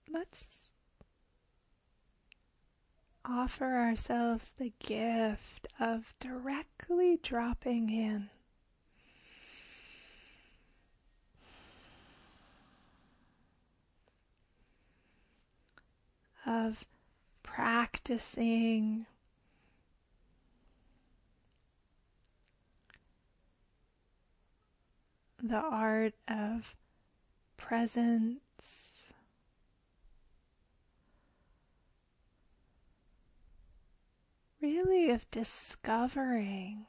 let's offer ourselves the gift of directly dropping in, of practicing the art of presence, really of discovering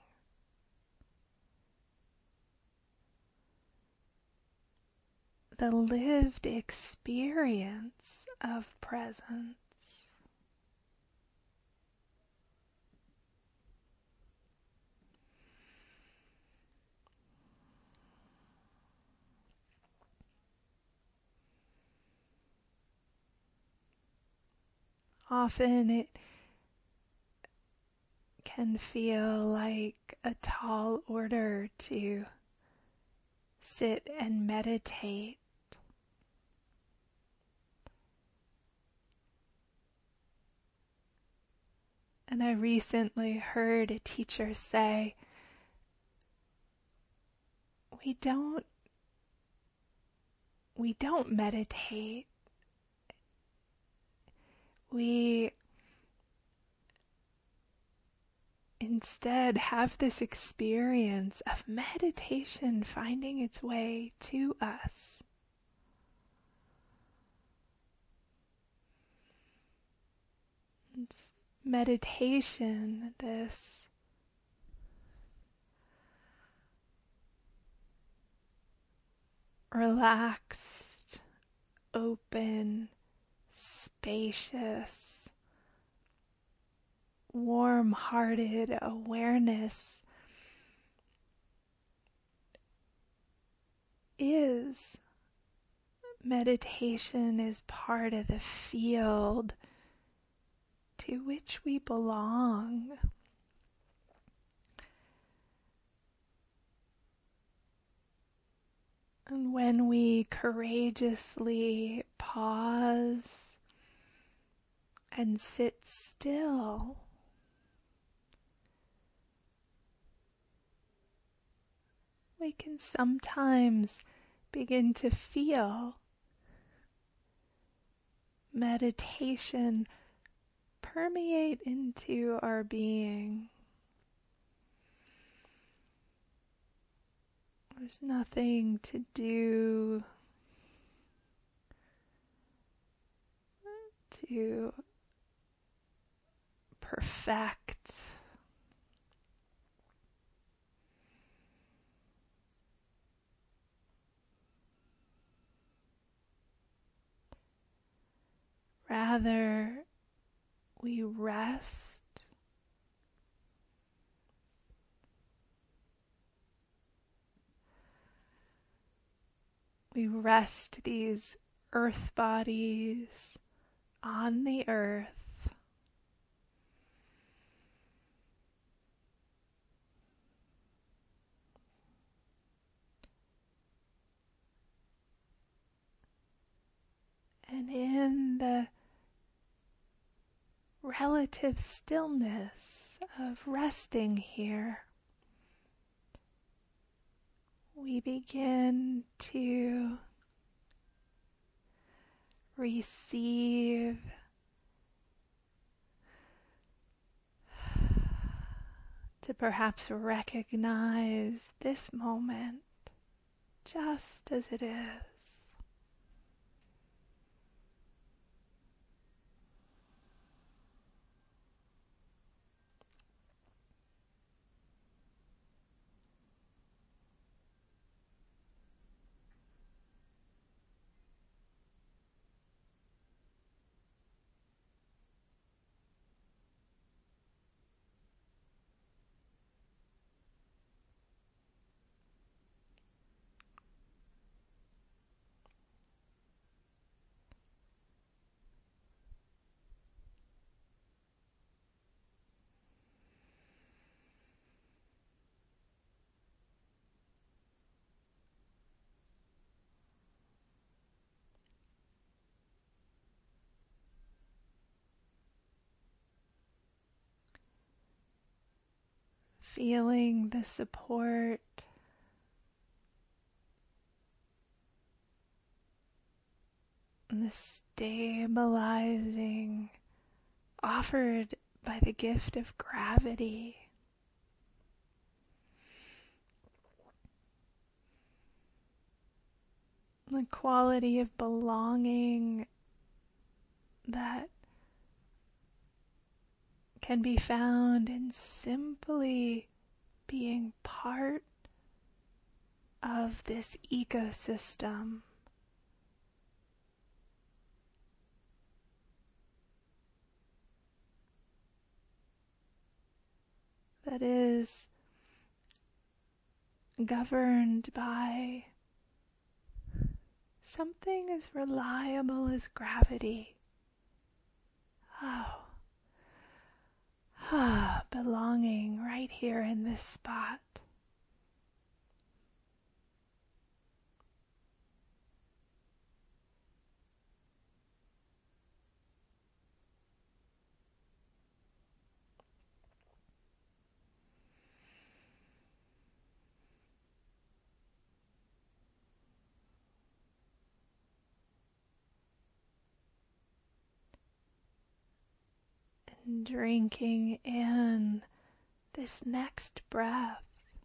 the lived experience of presence. Often it can feel like a tall order to sit and meditate. And I recently heard a teacher say, we don't meditate. We instead have this experience of meditation finding its way to us. It's meditation, this relaxed, open, spacious, warm-hearted awareness is meditation, is part of the field to which we belong. And when we courageously pause and sit still, we can sometimes begin to feel meditation permeate into our being. There's nothing to do to perfect. Rather, we rest. We rest these earth bodies on the earth. And in the relative stillness of resting here, we begin to receive to perhaps recognize this moment just as it is. feeling the support and the stabilizing offered by the gift of gravity. The quality of belonging that can be found in simply being part of this ecosystem. That is governed by something as reliable as gravity. Belonging right here in this spot. And drinking in this next breath.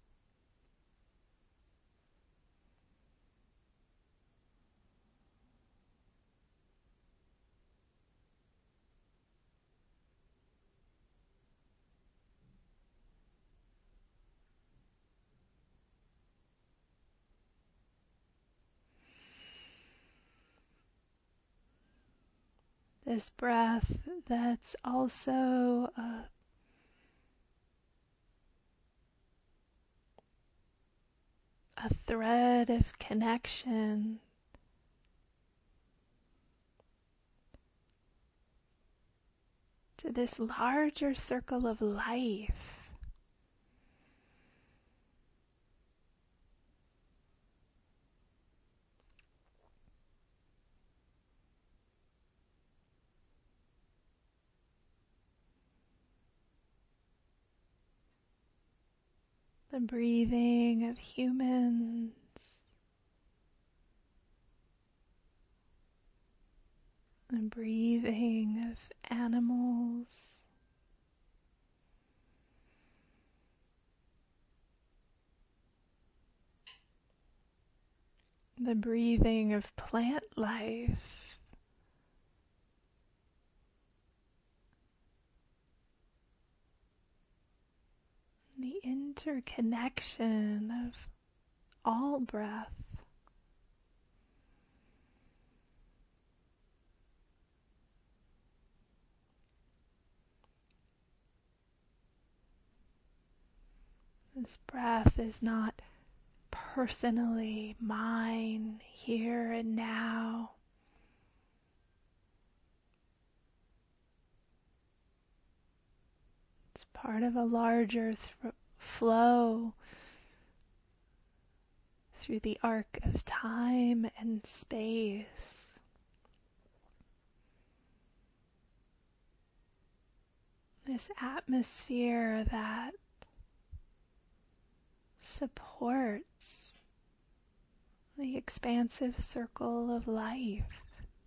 This breath that's also a thread of connection to this larger circle of life. The breathing of humans, the breathing of animals, the breathing of plant life. The interconnection of all breath. This breath is not personally mine here and now. It's part of a larger flow through the arc of time and space. This atmosphere that supports the expansive circle of life.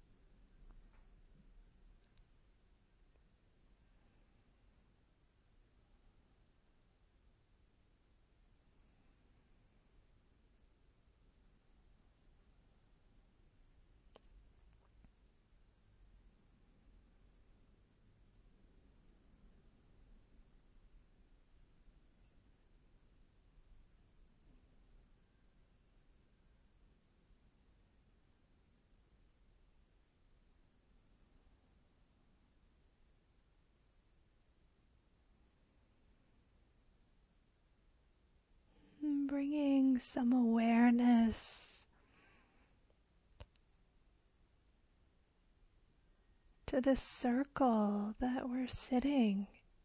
Bringing some awareness to the circle that we're sitting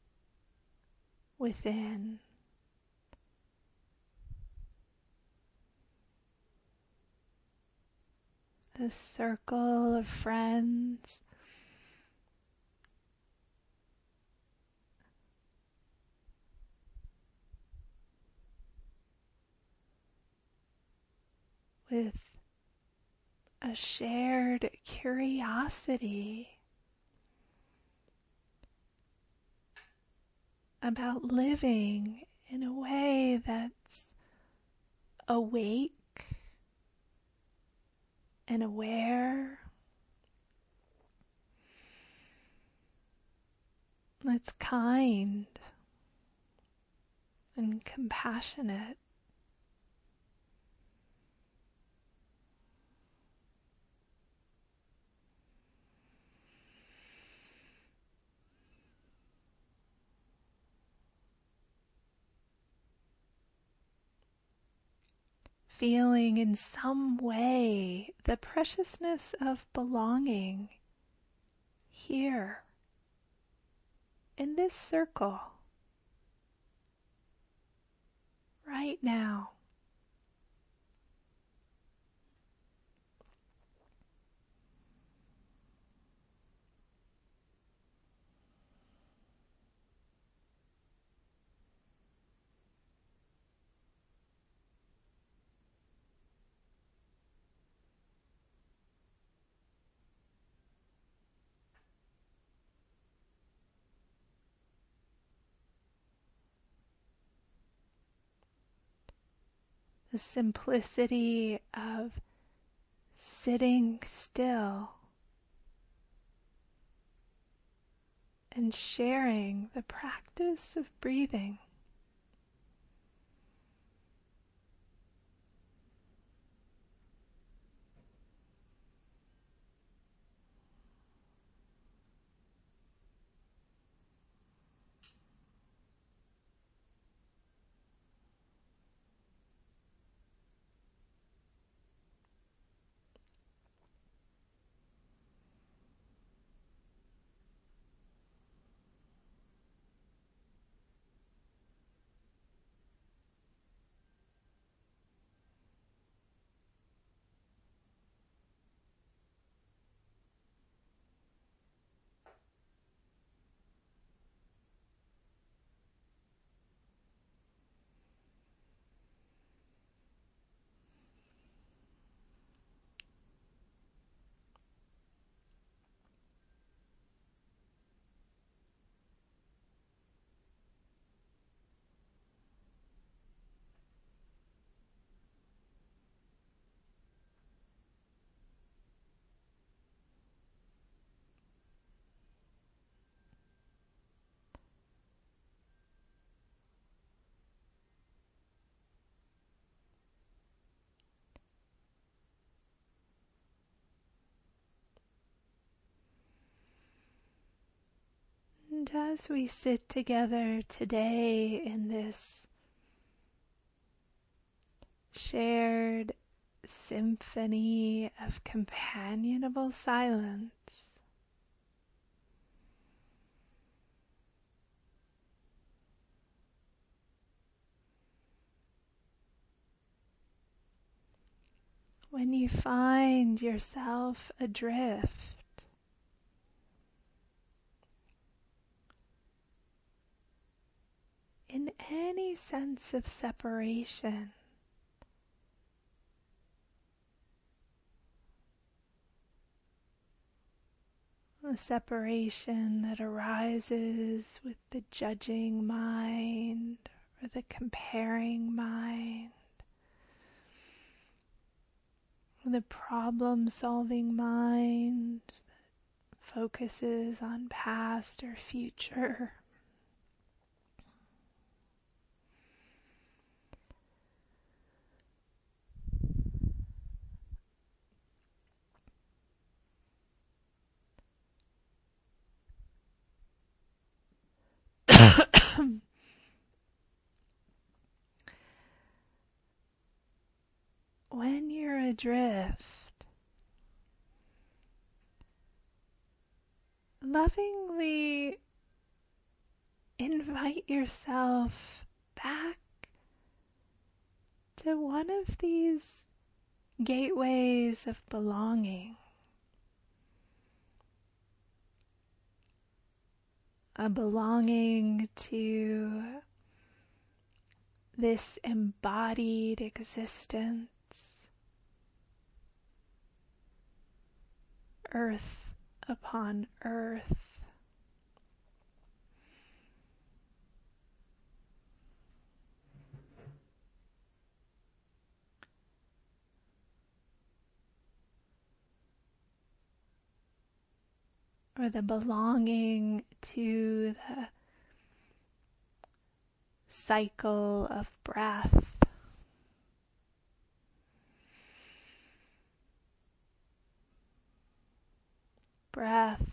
within. The circle of friends, with a shared curiosity about living in a way that's awake and aware. That's kind and compassionate. Feeling in some way the preciousness of belonging here in this circle right now. The simplicity of sitting still and sharing the practice of breathing. And as we sit together today in this shared symphony of companionable silence, when you find yourself adrift, in any sense of separation, a separation that arises with the judging mind or the comparing mind, or the problem-solving mind that focuses on past or future. When you're adrift, lovingly invite yourself back to one of these gateways of belonging. A belonging to this embodied existence earth upon earth. Or the belonging to the cycle of breath. Breath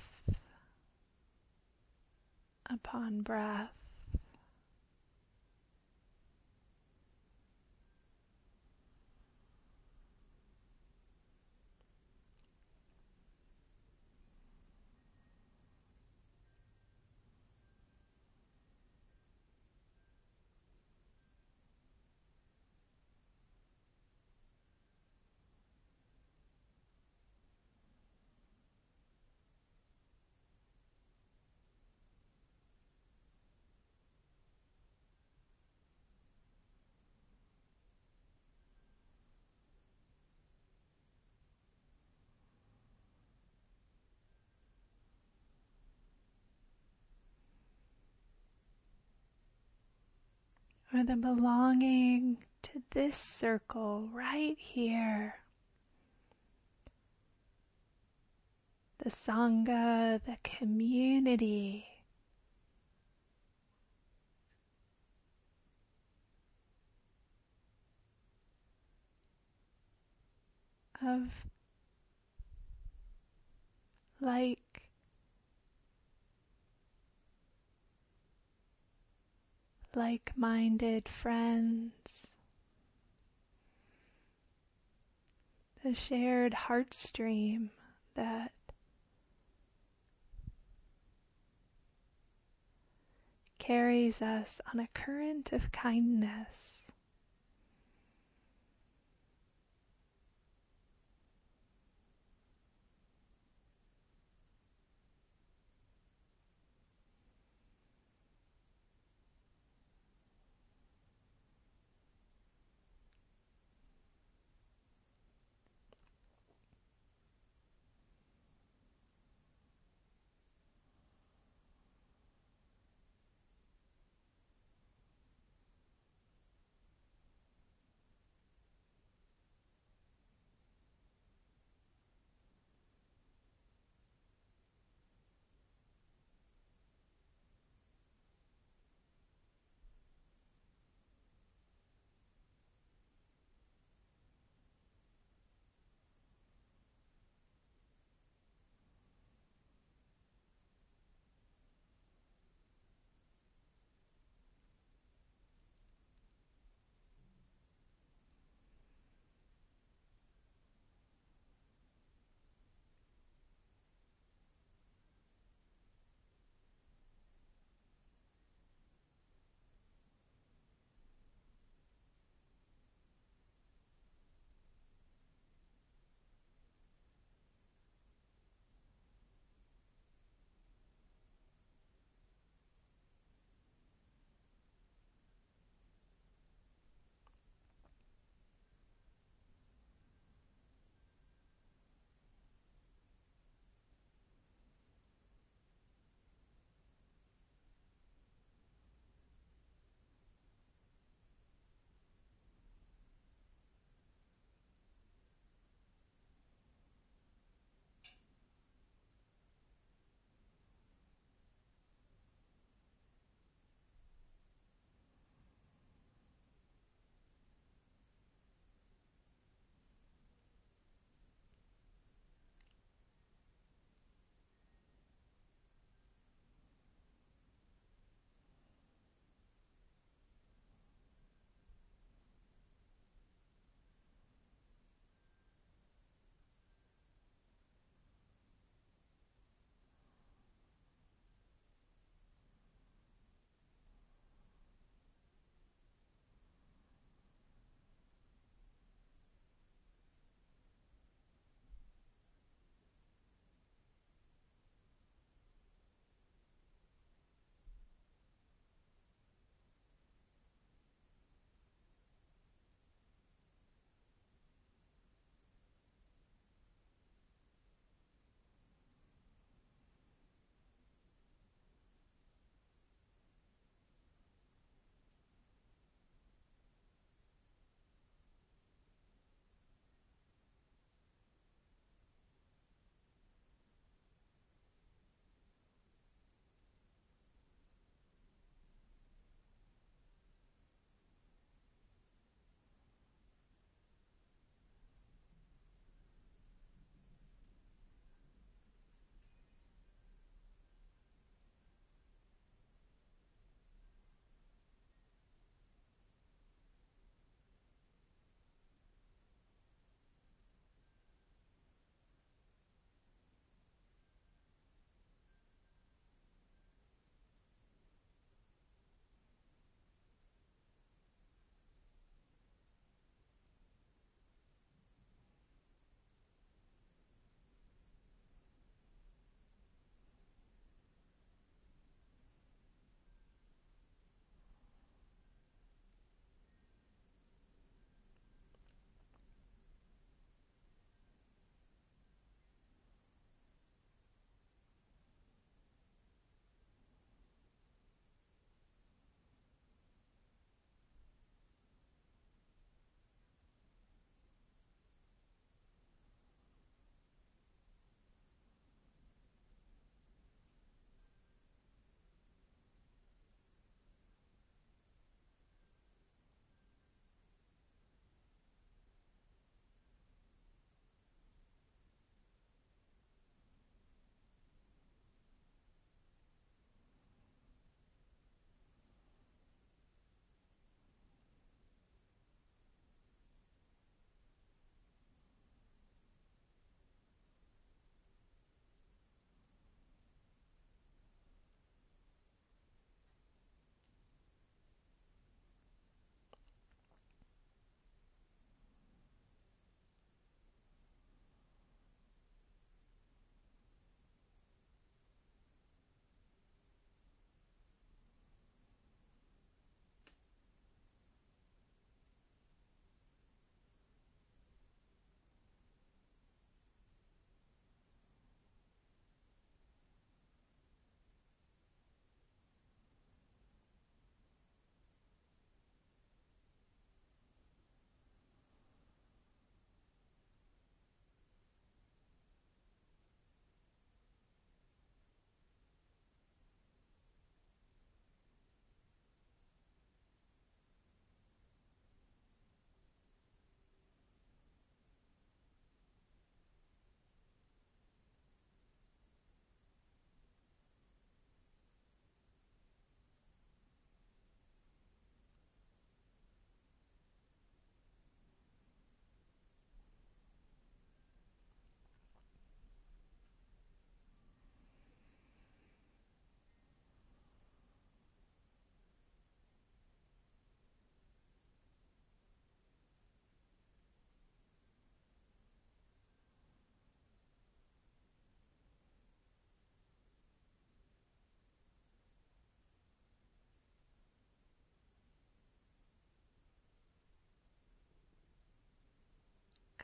upon breath. Or the belonging to this circle right here. The Sangha, the community. Of like-minded friends, the shared heart stream that carries us on a current of kindness.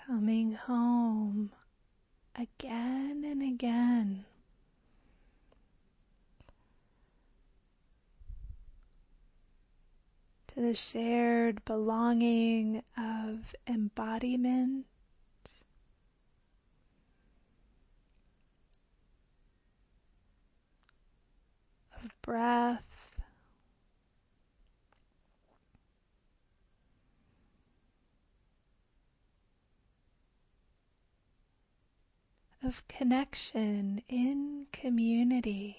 coming home again and again. To the shared belonging of embodiment, of breath, of connection in community.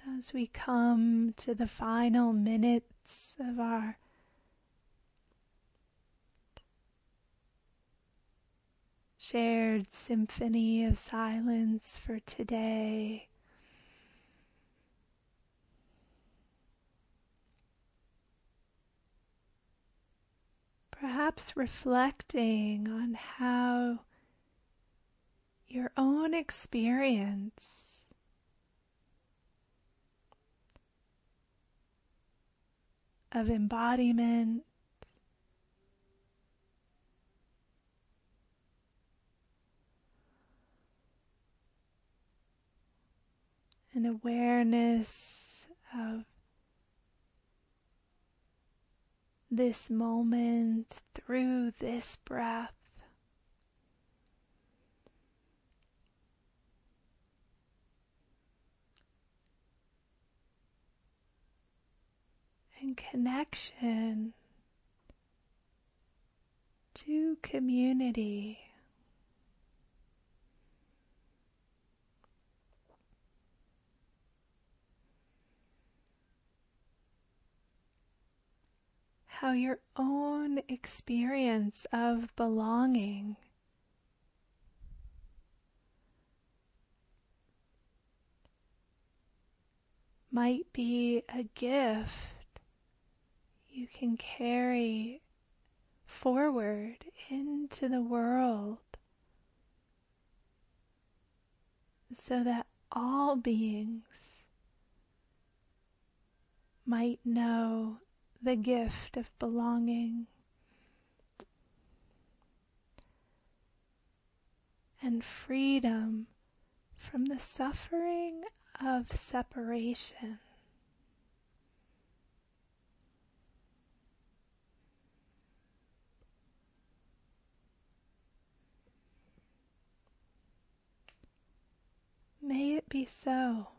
as we come to the final minutes of our shared symphony of silence for today. Perhaps reflecting on how your own experience of embodiment and awareness of this moment through this breath and connection to community. How your own experience of belonging might be a gift you can carry forward into the world so that all beings might know the gift of belonging and freedom from the suffering of separation. May it be so.